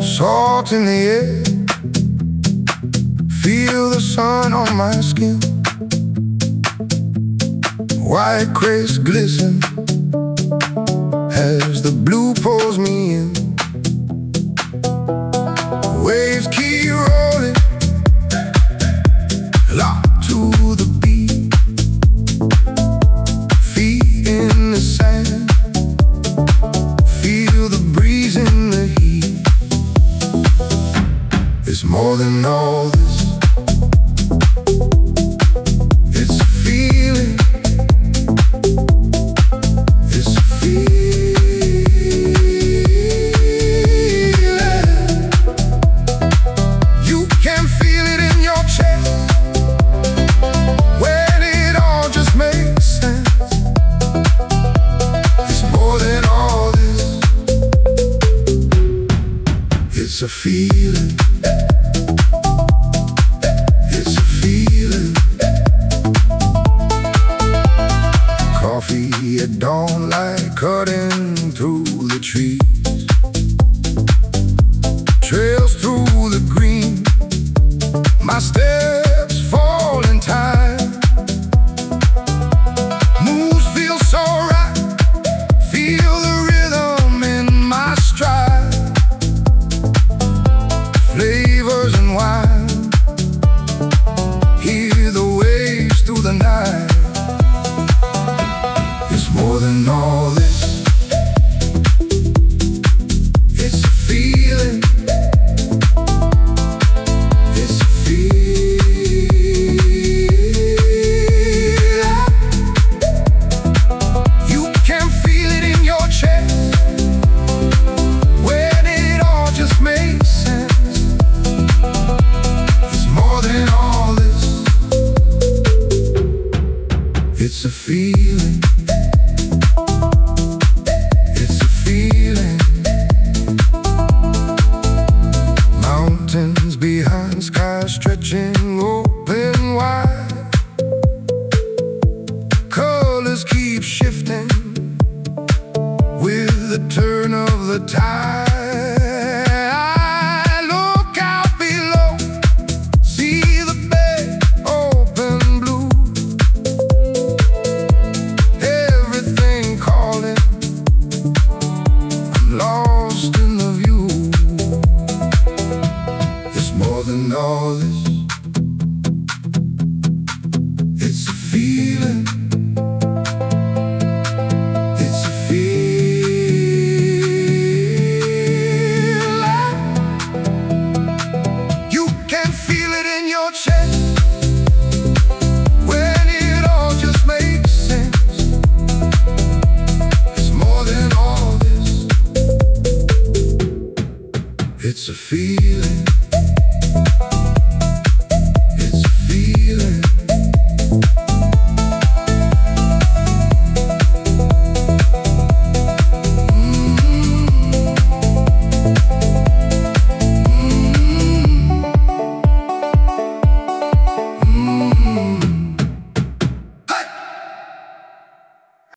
Salt in the air, feel the sun on my skin. White crisp glisten as the blue pulls me in. Waves keep rolling, locked to the beat. Feet in the sand, feel the breeze in the heat. It's more than all this. It's a feeling. It's a feeling. You can feel it in your chest when it all just makes sense. It's more than all this. It's a feeling. It's a feeling. Coffee at dawn, light cutting through the trees. Trails through the green, my steps fall in time. Moves feel so right, feel the rhythm in my stride. Flavors and wine, hear the waves through the night. It's more than all this. It's a feeling. It's a feeling. You can feel it in your chest when it all just makes sense. It's more than all this. It's a feeling. It's a feeling. Mountains behind, sky stretching open wide. Colors keep shifting with the turn of the tide. I look out below, see the bay open blue. Everything calling, I'm lost in the view. It's more than all this. It's a feeling. It's a feeling. You can feel it in your chest when it all just makes sense. It's more than all this. It's a feeling.